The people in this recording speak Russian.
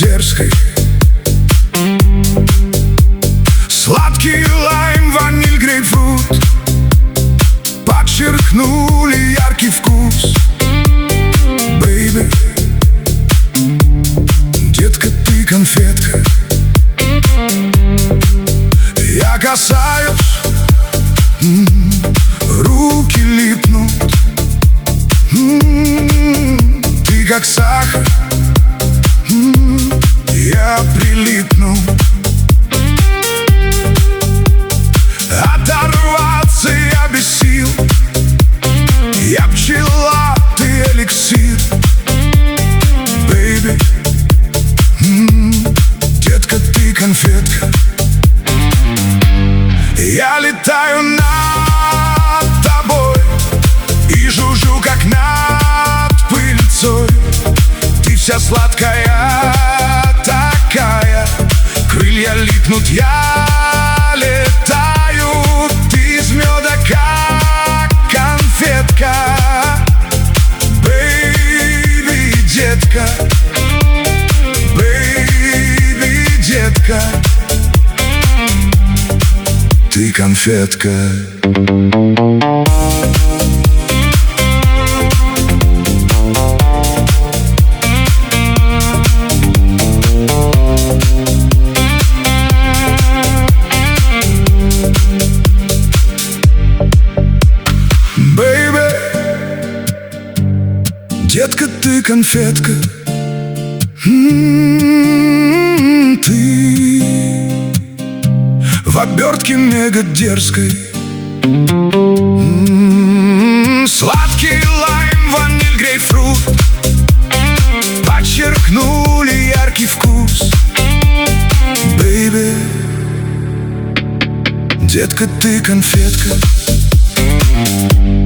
дерзкой. Сладкий лайм, ваниль, грейпфрут подчеркнули яркий вкус. Бэйби, детка, ты конфетка. Я касаюсь, руки липнут. Ты как сахар, я прилипну. Оторваться я без сил. Я пчела, ты эликсир. Бэйби, детка, ты конфетка. Я летаю над тобой и жужжу, как над пыльцой. Ты вся сладкая такая, крылья липнут, я летаю. Ты из меда, как конфетка. Бэйби, детка, бэйби, детка, ты конфетка. Бэйби, детка, ты конфетка. Ты в обертке мега дерзкой. Сладкий лайм, ваниль, грейпфрут подчеркнули яркий вкус. Бэйби, детка, ты конфетка.